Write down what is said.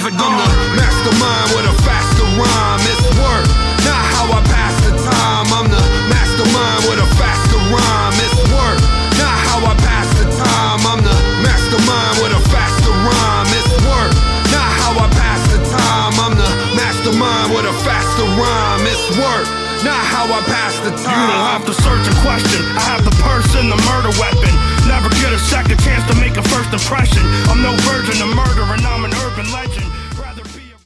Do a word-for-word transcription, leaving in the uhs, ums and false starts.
I'm the mastermind with a faster rhyme. It's work, not how I pass the time. I'm the mastermind with a faster rhyme. It's work, not how I pass the time. I'm the mastermind with a faster rhyme. It's work, not how I pass the time. I'm the mastermind with a faster rhyme. It's work, not how I pass the time. You don't have to search and question, I have the